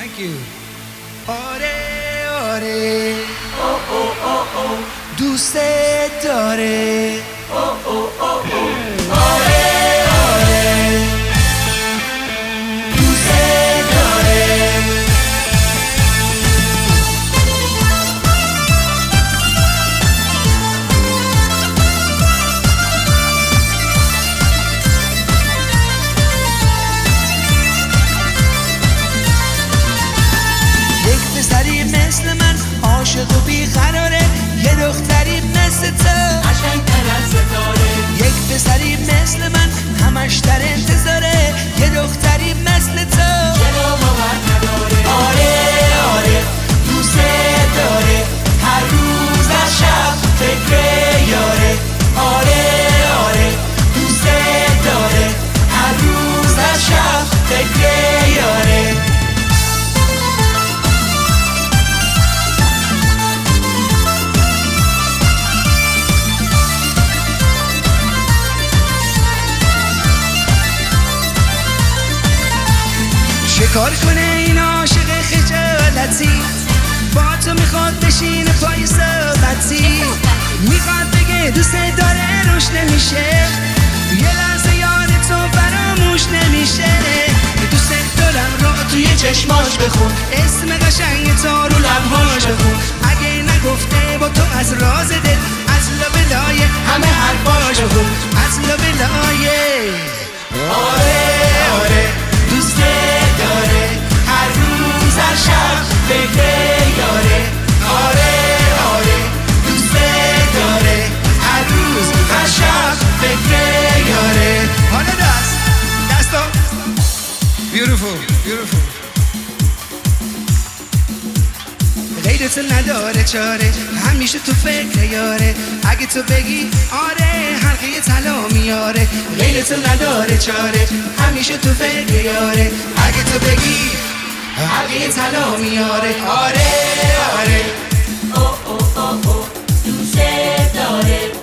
Thank you. آره آره دوست داره آره آره دوست داره یک پسری مثل من عاشق و بیقراره یه دختری مثل تو قشنگ‌تر از ستاره یک پسری مثل من همش در انتظاره یه دختری مثل تو چرا باور نداره آره آره دوست داره هر روز از شب فکر یاره آره آره دوست داره هر روز از شب فکر یاره شکار کنه این عاشق خجالتی با تو میخواد بشینه پای صحبتی میخواد بگه دوست داره روش نمیشه یه لحظه یاد تو فراموش نمیشه دوست دارم رو توی چشماش بخون اسم قشنگ تو رو لبهاش بخون اگه نگفته با تو از راز دل از لابلای همه حرفاش بخون از لابلای آره آره دوست داره هر روز از شب فکر یاره آره آره دوست داره هر روز از شب فکر یاره حالا دستا beautiful غیرت نداره چاره همیشه تو فکر یاره اگه تو بگی آره حلقه طلا میاره غیرت نداره چاره همیشه تو فکر یاره اگه تو بگی حلقه طلا میاره آره آره او او او او دوست داره